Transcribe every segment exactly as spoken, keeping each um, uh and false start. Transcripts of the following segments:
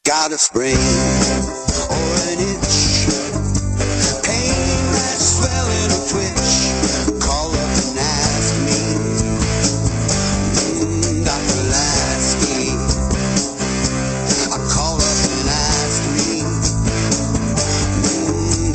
Got a sprain or an itch, pain that's swelling or twitch, call up and ask me, mm, Doctor Lasky. I call up and ask me, mm,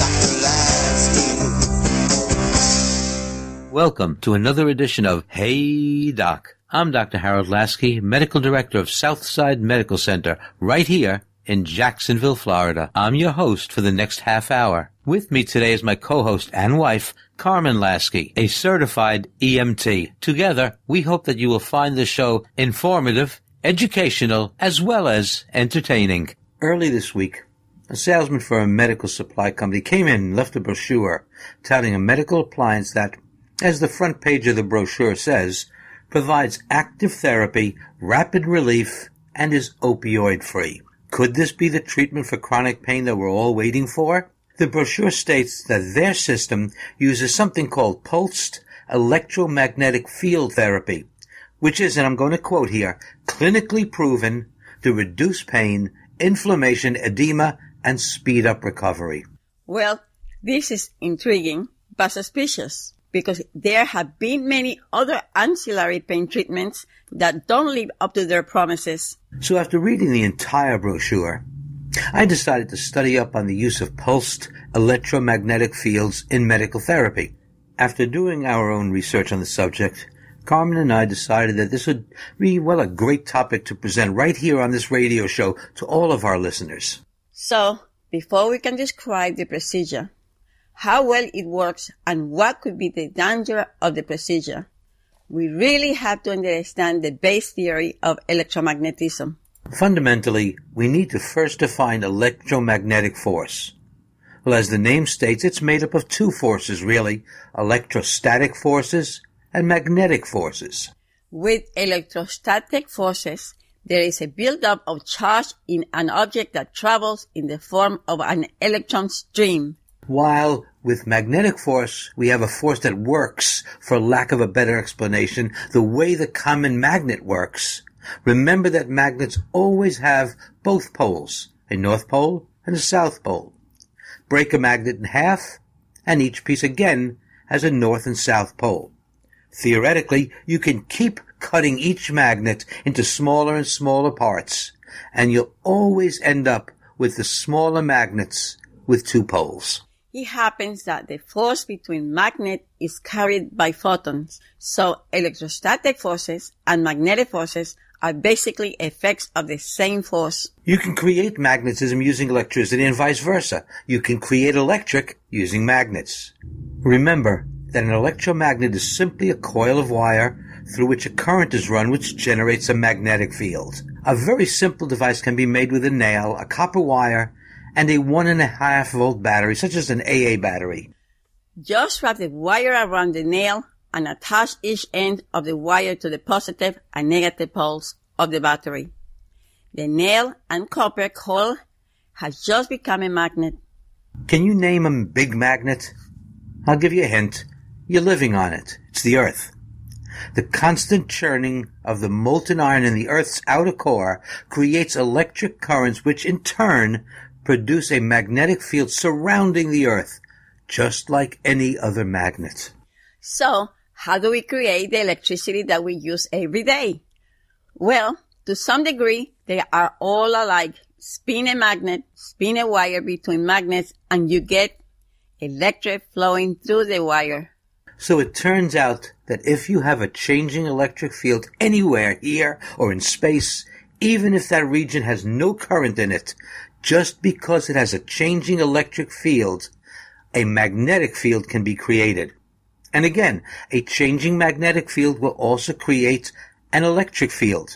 Doctor Lasky. Welcome to another edition of Hey Doc. I'm Doctor Harold Lasky, Medical Director of Southside Medical Center, right here in Jacksonville, Florida. I'm your host for the next half hour. With me today is my co-host and wife, Carmen Lasky, a certified E M T. Together, we hope that you will find the show informative, educational, as well as entertaining. Early this week, a salesman for a medical supply company came in and left a brochure touting a medical appliance that, as the front page of the brochure says, provides active therapy, rapid relief, and is opioid-free. Could this be the treatment for chronic pain that we're all waiting for? The brochure states that their system uses something called pulsed electromagnetic field therapy, which is, and I'm going to quote here, clinically proven to reduce pain, inflammation, edema, and speed up recovery. Well, this is intriguing but suspicious, because there have been many other ancillary pain treatments that don't live up to their promises. So after reading the entire brochure, I decided to study up on the use of pulsed electromagnetic fields in medical therapy. After doing our own research on the subject, Carmen and I decided that this would be, well, a great topic to present right here on this radio show to all of our listeners. So, before we can describe the procedure, how well it works, and what could be the danger of the procedure, we really have to understand the base theory of electromagnetism. Fundamentally, we need to first define electromagnetic force. Well, as the name states, it's made up of two forces, really, electrostatic forces and magnetic forces. With electrostatic forces, there is a buildup of charge in an object that travels in the form of an electron stream. While with magnetic force, we have a force that works, for lack of a better explanation, the way the common magnet works. Remember that magnets always have both poles, a north pole and a south pole. Break a magnet in half, and each piece again has a north and south pole. Theoretically, you can keep cutting each magnet into smaller and smaller parts, and you'll always end up with the smaller magnets with two poles. It happens that the force between magnet is carried by photons, so electrostatic forces and magnetic forces are basically effects of the same force. You can create magnetism using electricity and vice versa. You can create electric using magnets. Remember that an electromagnet is simply a coil of wire through which a current is run, which generates a magnetic field. A very simple device can be made with a nail, a copper wire, and a one and a half volt battery, such as an A A battery. Just wrap the wire around the nail and attach each end of the wire to the positive and negative poles of the battery. The nail and copper coil has just become a magnet. Can you name a big magnet? I'll give you a hint. You're living on it. It's the Earth. The constant churning of the molten iron in the Earth's outer core creates electric currents, which in turn produce a magnetic field surrounding the Earth, just like any other magnet. So, how do we create the electricity that we use every day? Well, to some degree, they are all alike. Spin a magnet, spin a wire between magnets, and you get electric flowing through the wire. So it turns out that if you have a changing electric field anywhere here or in space, even if that region has no current in it, just because it has a changing electric field, a magnetic field can be created. And again, a changing magnetic field will also create an electric field.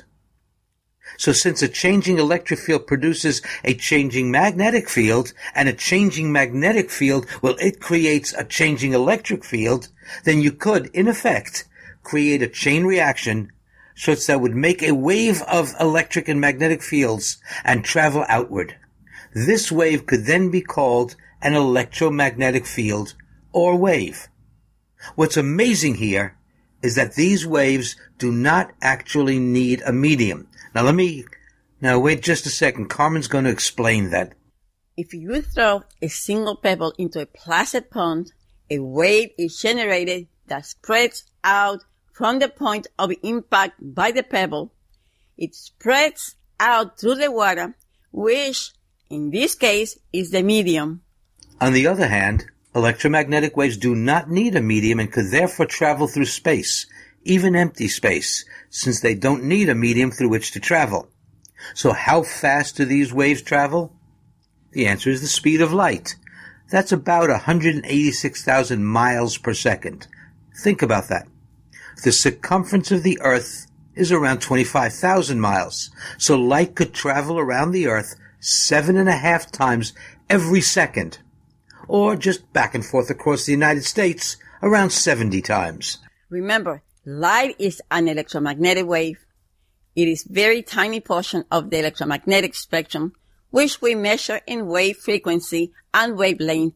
So since a changing electric field produces a changing magnetic field, and a changing magnetic field, well, it creates a changing electric field, then you could, in effect, create a chain reaction such that would make a wave of electric and magnetic fields and travel outward. This wave could then be called an electromagnetic field or wave. What's amazing here is that these waves do not actually need a medium. Now let me, Now, wait just a second. Carmen's going to explain that. If you throw a single pebble into a placid pond, a wave is generated that spreads out from the point of impact by the pebble. It spreads out through the water, which, in this case, is the medium. On the other hand, electromagnetic waves do not need a medium and could therefore travel through space, even empty space, since they don't need a medium through which to travel. So how fast do these waves travel? The answer is the speed of light. That's about one hundred eighty-six thousand miles per second. Think about that. The circumference of the Earth is around twenty-five thousand miles, so light could travel around the Earth seven and a half times every second, or just back and forth across the United States around seventy times. Remember, light is an electromagnetic wave. It is a very tiny portion of the electromagnetic spectrum, which we measure in wave frequency and wavelength.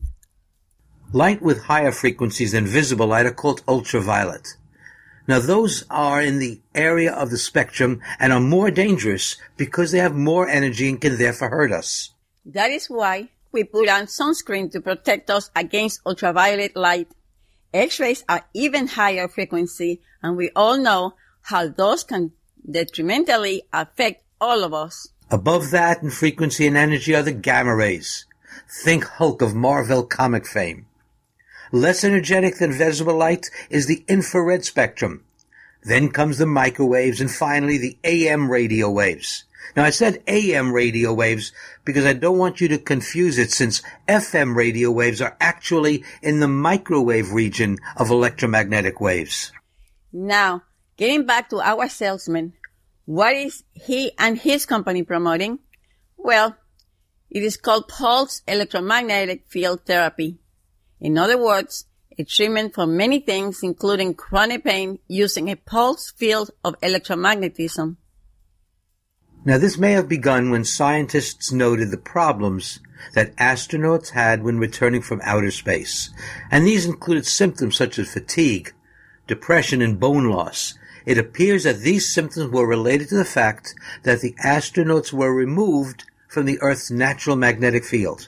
Light with higher frequencies than visible light are called ultraviolet. Now, those are in the area of the spectrum and are more dangerous because they have more energy and can therefore hurt us. That is why we put on sunscreen to protect us against ultraviolet light. X-rays are even higher frequency, and we all know how those can detrimentally affect all of us. Above that in frequency and energy are the gamma rays. Think Hulk of Marvel comic fame. Less energetic than visible light is the infrared spectrum. Then comes the microwaves and finally the A M radio waves. Now I said A M radio waves because I don't want you to confuse it, since F M radio waves are actually in the microwave region of electromagnetic waves. Now, getting back to our salesman, what is he and his company promoting? Well, it is called pulse electromagnetic field therapy. In other words, a treatment for many things, including chronic pain, using a pulse field of electromagnetism. Now, this may have begun when scientists noted the problems that astronauts had when returning from outer space, and these included symptoms such as fatigue, depression, and bone loss. It appears that these symptoms were related to the fact that the astronauts were removed from the Earth's natural magnetic field.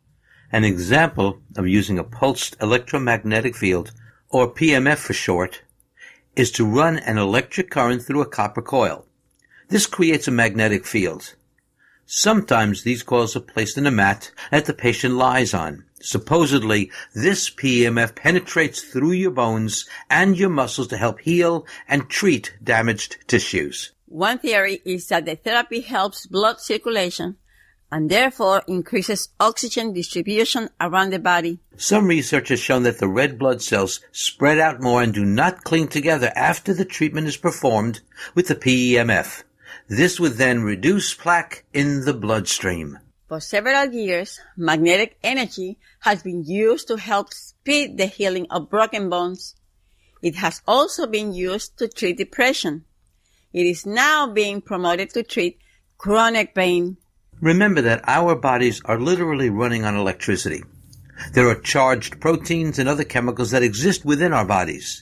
An example of using a pulsed electromagnetic field, or P M F for short, is to run an electric current through a copper coil. This creates a magnetic field. Sometimes these coils are placed in a mat that the patient lies on. Supposedly, this P M F penetrates through your bones and your muscles to help heal and treat damaged tissues. One theory is that the therapy helps blood circulation and therefore increases oxygen distribution around the body. Some research has shown that the red blood cells spread out more and do not cling together after the treatment is performed with the P E M F. This would then reduce plaque in the bloodstream. For several years, magnetic energy has been used to help speed the healing of broken bones. It has also been used to treat depression. It is now being promoted to treat chronic pain. Remember that our bodies are literally running on electricity. There are charged proteins and other chemicals that exist within our bodies.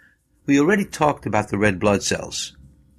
We already talked about the red blood cells.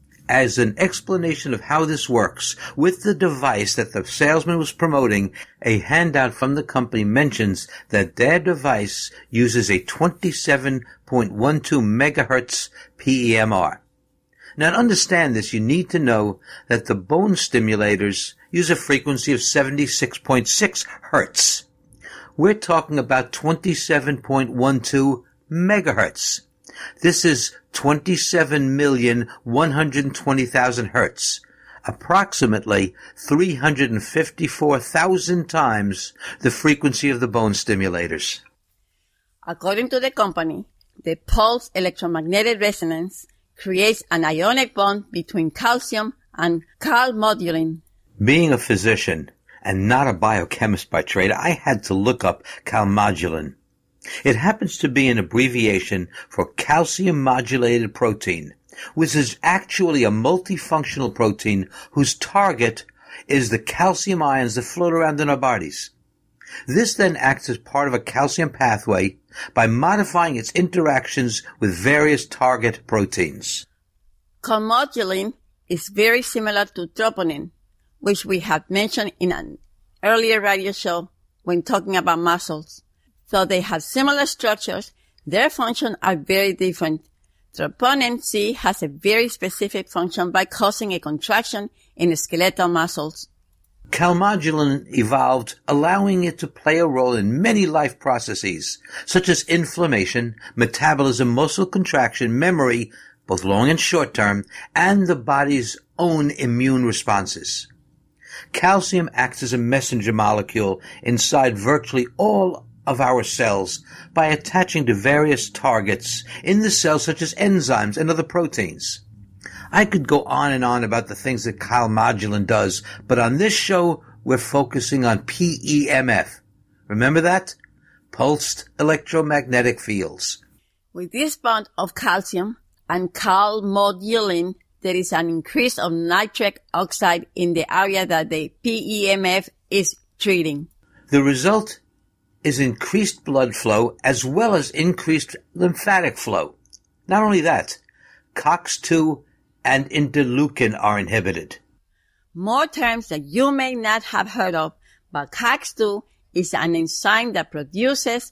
As an explanation of how this works, with the device that the salesman was promoting, a handout from the company mentions that their device uses a twenty-seven point one two megahertz P E M R. Now, to understand this, you need to know that the bone stimulators use a frequency of seventy-six point six hertz. We're talking about twenty-seven point one two megahertz. This is twenty-seven million one hundred twenty thousand hertz, approximately three hundred fifty-four thousand times the frequency of the bone stimulators. According to the company, the pulse electromagnetic resonance creates an ionic bond between calcium and calmodulin. Being a physician and not a biochemist by trade, I had to look up calmodulin. It happens to be an abbreviation for calcium-modulated protein, which is actually a multifunctional protein whose target is the calcium ions that float around in our bodies. This then acts as part of a calcium pathway by modifying its interactions with various target proteins. Calmodulin is very similar to troponin, which we have mentioned in an earlier radio show when talking about muscles. Though they have similar structures, their functions are very different. Troponin C has a very specific function by causing a contraction in the skeletal muscles. Calmodulin evolved, allowing it to play a role in many life processes, such as inflammation, metabolism, muscle contraction, memory, both long and short term, and the body's own immune responses. Calcium acts as a messenger molecule inside virtually all of our cells by attaching to various targets in the cell, such as enzymes and other proteins. I could go on and on about the things that calmodulin does, but on this show, we're focusing on P E M F. Remember that? Pulsed electromagnetic fields. With this bond of calcium and calmodulin, there is an increase of nitric oxide in the area that the P E M F is treating. The result is increased blood flow as well as increased lymphatic flow. Not only that, C O X two and interleukin are inhibited. More terms that you may not have heard of, but C O X two is an enzyme that produces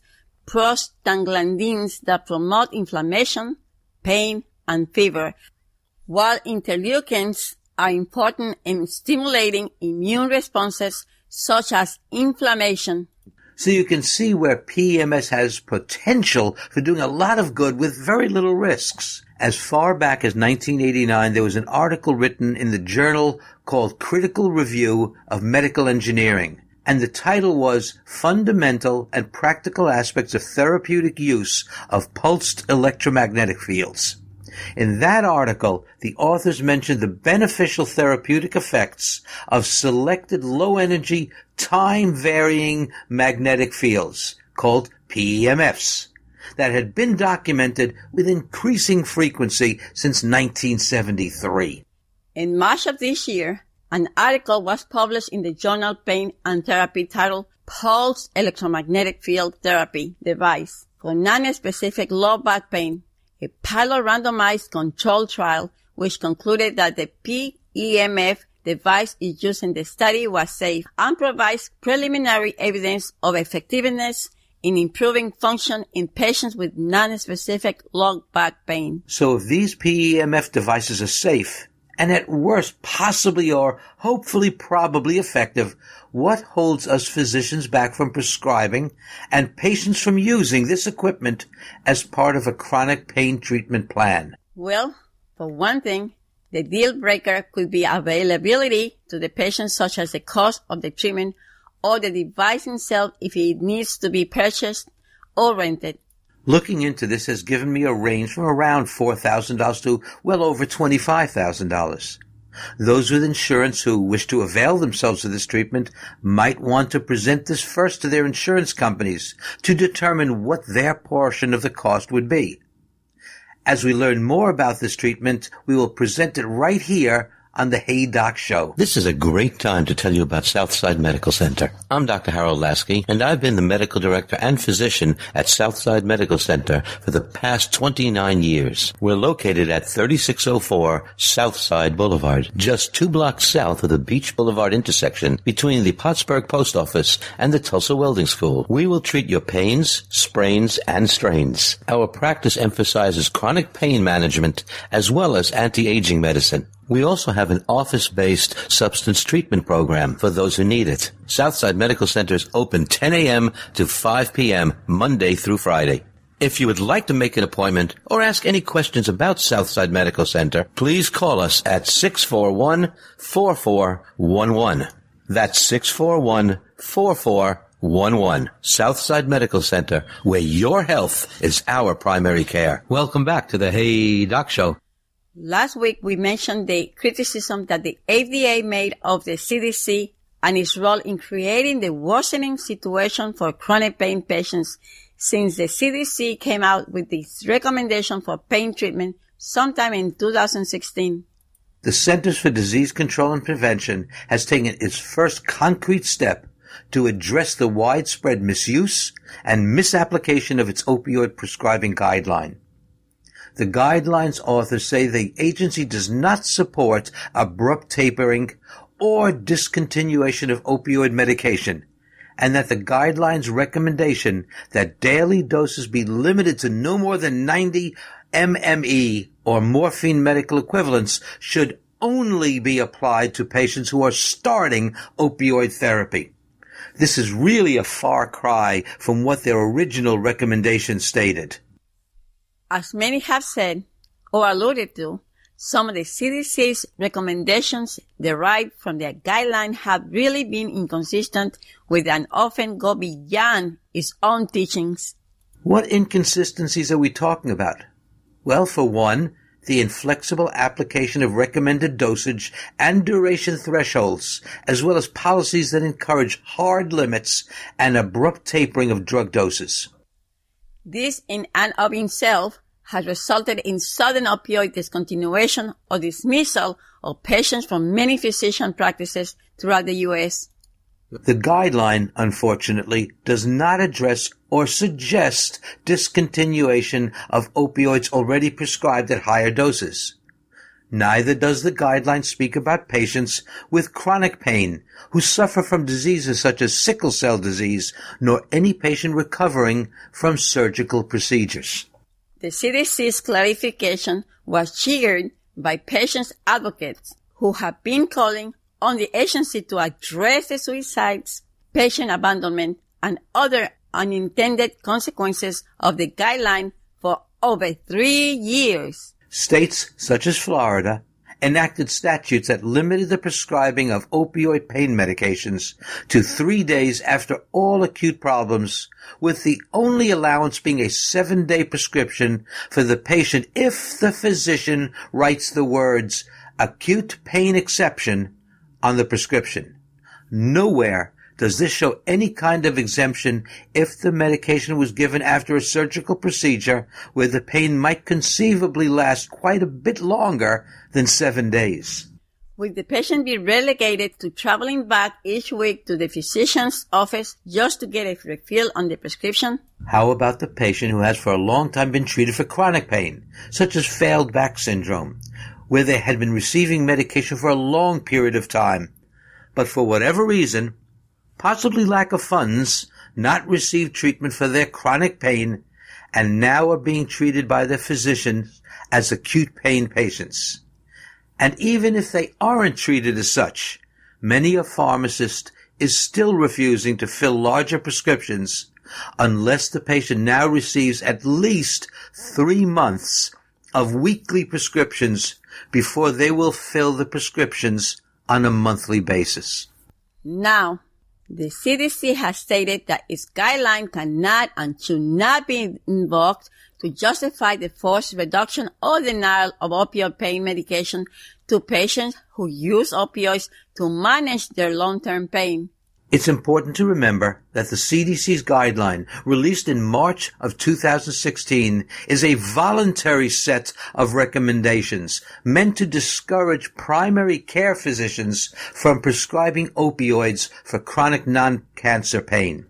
prostaglandins that promote inflammation, pain, and fever, while interleukins are important in stimulating immune responses such as inflammation. So you can see where P E M S has potential for doing a lot of good with very little risks. As far back as nineteen eighty-nine, there was an article written in the journal called Critical Review of Medical Engineering, and the title was Fundamental and Practical Aspects of Therapeutic Use of Pulsed Electromagnetic Fields. In that article, the authors mentioned the beneficial therapeutic effects of selected low-energy, time-varying magnetic fields, called P E M Fs, that had been documented with increasing frequency since nineteen seventy-three. In March of this year, an article was published in the journal Pain and Therapy titled Pulsed Electromagnetic Field Therapy Device for Non-Specific Low Back Pain, a pilot randomized control trial which concluded that the P E M F device is used in the study was safe and provides preliminary evidence of effectiveness in improving function in patients with non-specific low back pain. So if these P E M F devices are safe, and at worst possibly or hopefully probably effective, what holds us physicians back from prescribing and patients from using this equipment as part of a chronic pain treatment plan? Well, for one thing, the deal breaker could be availability to the patient, such as the cost of the treatment or the device itself if it needs to be purchased or rented. Looking into this has given me a range from around four thousand dollars to well over twenty-five thousand dollars. Those with insurance who wish to avail themselves of this treatment might want to present this first to their insurance companies to determine what their portion of the cost would be. As we learn more about this treatment, we will present it right here on the Hey Doc Show. This is a great time to tell you about Southside Medical Center. I'm Doctor Harold Lasky, and I've been the medical director and physician at Southside Medical Center for the past twenty-nine years. We're located at thirty-six oh four Southside Boulevard, just two blocks south of the Beach Boulevard intersection between the Pottsburg Post Office and the Tulsa Welding School. We will treat your pains, sprains, and strains. Our practice emphasizes chronic pain management as well as anti-aging medicine. We also have an office-based substance treatment program for those who need it. Southside Medical Center is open ten a.m. to five p.m. Monday through Friday. If you would like to make an appointment or ask any questions about Southside Medical Center, please call us at six four one, four four one one. That's six four one, four four one one. Southside Medical Center, where your health is our primary care. Welcome back to the Hey Doc Show. Last week, we mentioned the criticism that the F D A made of the C D C and its role in creating the worsening situation for chronic pain patients since the C D C came out with this recommendation for pain treatment sometime in two thousand sixteen. The Centers for Disease Control and Prevention has taken its first concrete step to address the widespread misuse and misapplication of its opioid prescribing guideline. The guidelines authors say the agency does not support abrupt tapering or discontinuation of opioid medication, and that the guidelines recommendation that daily doses be limited to no more than ninety milliliters or morphine medical equivalents should only be applied to patients who are starting opioid therapy. This is really a far cry from what their original recommendation stated. As many have said or alluded to, some of the C D C's recommendations derived from their guideline have really been inconsistent with and often go beyond its own teachings. What inconsistencies are we talking about? Well, for one, the inflexible application of recommended dosage and duration thresholds, as well as policies that encourage hard limits and abrupt tapering of drug doses. This in and of itself has resulted in sudden opioid discontinuation or dismissal of patients from many physician practices throughout the U S. The guideline, unfortunately, does not address or suggest discontinuation of opioids already prescribed at higher doses. Neither does the guideline speak about patients with chronic pain who suffer from diseases such as sickle cell disease, nor any patient recovering from surgical procedures. The C D C's clarification was triggered by patients' advocates who have been calling on the agency to address the suicides, patient abandonment, and other unintended consequences of the guideline for over three years. States such as Florida enacted statutes that limited the prescribing of opioid pain medications to three days after all acute problems, with the only allowance being a seven-day prescription for the patient if the physician writes the words acute pain exception on the prescription. Nowhere does this show any kind of exemption if the medication was given after a surgical procedure where the pain might conceivably last quite a bit longer than seven days. Would the patient be relegated to traveling back each week to the physician's office just to get a refill on the prescription? How about the patient who has for a long time been treated for chronic pain, such as failed back syndrome, where they had been receiving medication for a long period of time, but for whatever reason, possibly lack of funds, not received treatment for their chronic pain, and now are being treated by their physicians as acute pain patients. And even if they aren't treated as such, many a pharmacist is still refusing to fill larger prescriptions unless the patient now receives at least three months of weekly prescriptions before they will fill the prescriptions on a monthly basis. Now, the C D C has stated that its guideline cannot and should not be invoked to justify the forced reduction or denial of opioid pain medication to patients who use opioids to manage their long-term pain. It's important to remember that the C D C's guideline, released in March of two thousand sixteen, is a voluntary set of recommendations meant to discourage primary care physicians from prescribing opioids for chronic non-cancer pain.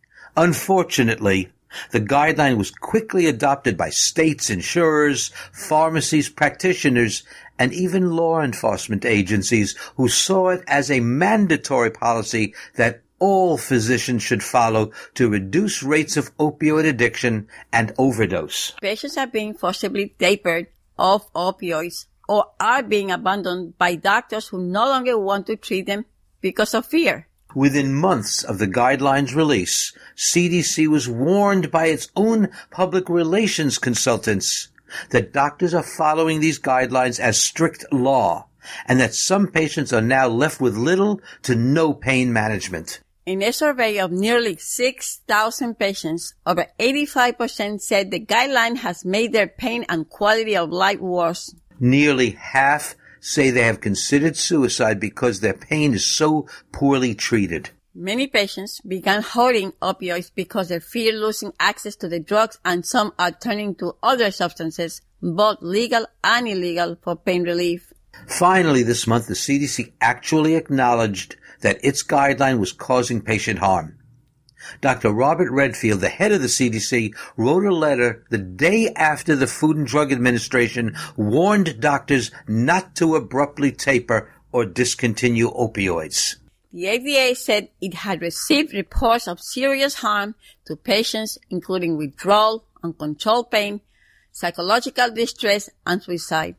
Unfortunately, the guideline was quickly adopted by states, insurers, pharmacies, practitioners, and even law enforcement agencies who saw it as a mandatory policy that all physicians should follow to reduce rates of opioid addiction and overdose. Patients are being forcibly tapered off opioids or are being abandoned by doctors who no longer want to treat them because of fear. Within months of the guidelines' release, C D C was warned by its own public relations consultants that doctors are following these guidelines as strict law, and that some patients are now left with little to no pain management. In a survey of nearly six thousand patients, over eighty-five percent said the guideline has made their pain and quality of life worse. Nearly half say they have considered suicide because their pain is so poorly treated. Many patients began hoarding opioids because they fear losing access to the drugs, and some are turning to other substances, both legal and illegal, for pain relief. Finally, this month, the C D C actually acknowledged that its guideline was causing patient harm. Doctor Robert Redfield, the head of the C D C, wrote a letter the day after the Food and Drug Administration warned doctors not to abruptly taper or discontinue opioids. The F D A said it had received reports of serious harm to patients, including withdrawal, uncontrolled pain, psychological distress, and suicide.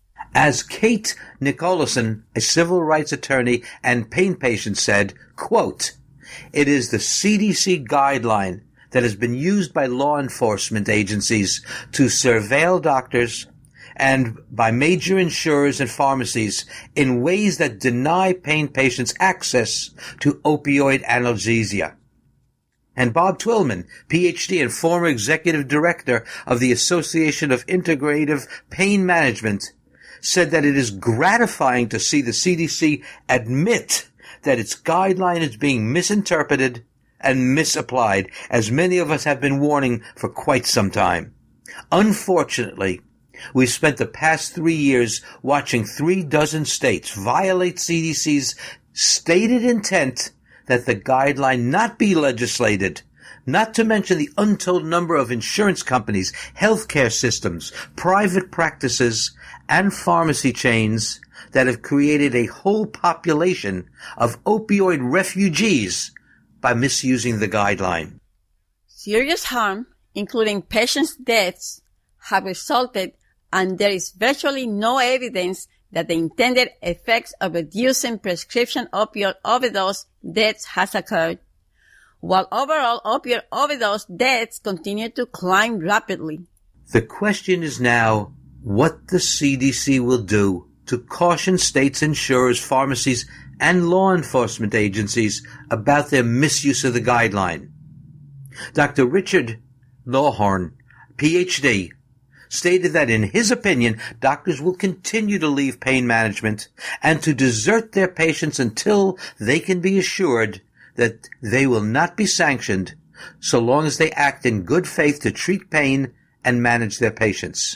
As Kate Nicholson, a civil rights attorney and pain patient, said, quote, "It is the C D C guideline that has been used by law enforcement agencies to surveil doctors and by major insurers and pharmacies in ways that deny pain patients access to opioid analgesia." And Bob Twillman, P H D and former executive director of the Association of Integrative Pain Management, said that it is gratifying to see the C D C admit that its guideline is being misinterpreted and misapplied, as many of us have been warning for quite some time. Unfortunately, we've spent the past three years watching three dozen states violate C D C's stated intent that the guideline not be legislated, not to mention the untold number of insurance companies, healthcare systems, private practices, and pharmacy chains that have created a whole population of opioid refugees by misusing the guideline. Serious harm, including patients' deaths, have resulted, and there is virtually no evidence that the intended effects of reducing prescription opioid overdose deaths has occurred, while overall opioid overdose deaths continue to climb rapidly. The question is now what the C D C will do to caution states, insurers, pharmacies, and law enforcement agencies about their misuse of the guideline. Doctor Richard Lawhorn, P H D, stated that in his opinion, doctors will continue to leave pain management and to desert their patients until they can be assured that they will not be sanctioned so long as they act in good faith to treat pain and manage their patients.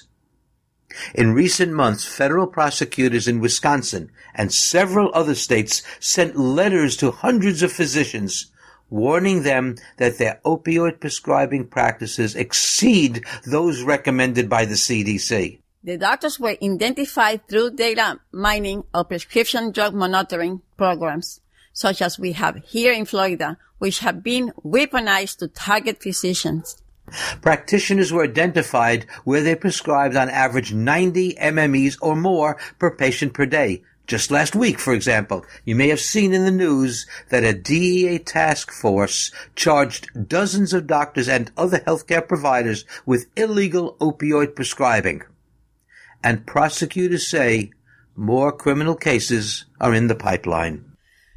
In recent months, federal prosecutors in Wisconsin and several other states sent letters to hundreds of physicians warning them that their opioid prescribing practices exceed those recommended by the C D C. The doctors were identified through data mining of prescription drug monitoring programs, such as we have here in Florida, which have been weaponized to target physicians. Practitioners were identified where they prescribed on average ninety M M Es or more per patient per day. Just last week, for example, you may have seen in the news that a D E A task force charged dozens of doctors and other healthcare providers with illegal opioid prescribing. And prosecutors say more criminal cases are in the pipeline.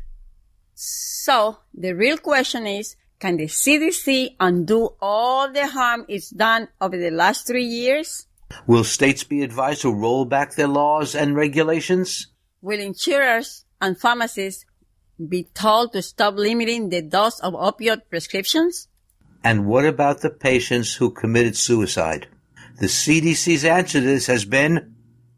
So, the real question is, can the C D C undo all the harm it's done over the last three years? Will states be advised to roll back their laws and regulations? Will insurers and pharmacists be told to stop limiting the dose of opioid prescriptions? And what about the patients who committed suicide? The C D C's answer to this has been,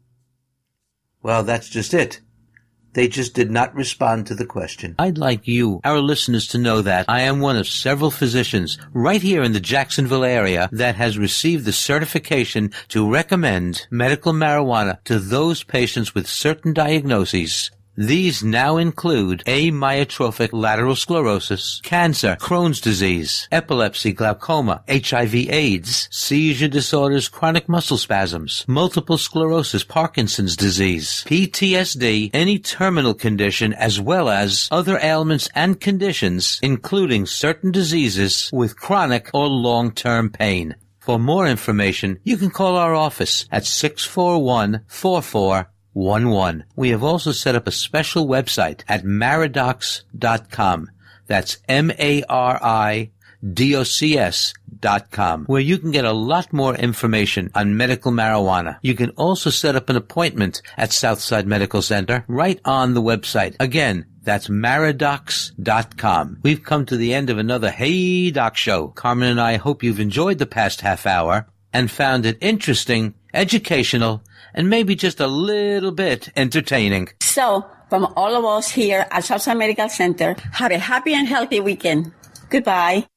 well, that's just it. They just did not respond to the question. I'd like you, our listeners, to know that I am one of several physicians right here in the Jacksonville area that has received the certification to recommend medical marijuana to those patients with certain diagnoses. These now include amyotrophic lateral sclerosis, cancer, Crohn's disease, epilepsy, glaucoma, H I V AIDS, seizure disorders, chronic muscle spasms, multiple sclerosis, Parkinson's disease, P T S D, any terminal condition, as well as other ailments and conditions, including certain diseases with chronic or long-term pain. For more information, you can call our office at six four one, four four one one. We have also set up a special website at maridocs dot com. That's M A R I D O C S dot com, where you can get a lot more information on medical marijuana. You can also set up an appointment at Southside Medical Center right on the website. Again, that's maridocs dot com. We've come to the end of another Hey Doc show. Carmen and I hope you've enjoyed the past half hour and found it interesting, educational, and maybe just a little bit entertaining. So, from all of us here at Southside Medical Center, have a happy and healthy weekend. Goodbye.